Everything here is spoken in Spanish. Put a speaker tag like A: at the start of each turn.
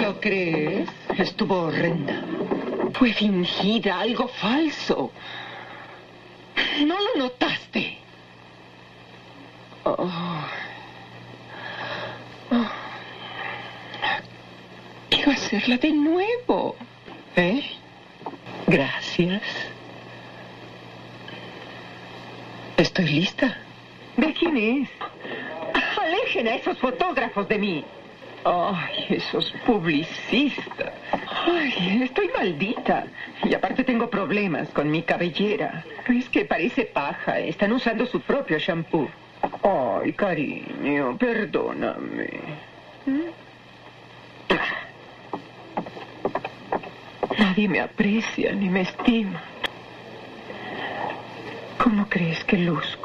A: ¿Lo crees? Estuvo horrenda. Fue fingida, algo falso. ¿No lo notaste? Quiero hacerla de nuevo. ¿Eh? Gracias. Estoy lista.
B: ¿De quién es? Alejen a esos fotógrafos de mí.
A: Ay, esos publicistas.
B: Ay, estoy maldita. Y aparte tengo problemas con mi cabellera. Es que parece paja. Están usando su propio shampoo. Ay, cariño, perdóname. Nadie me aprecia ni me estima. ¿Cómo crees que luzco?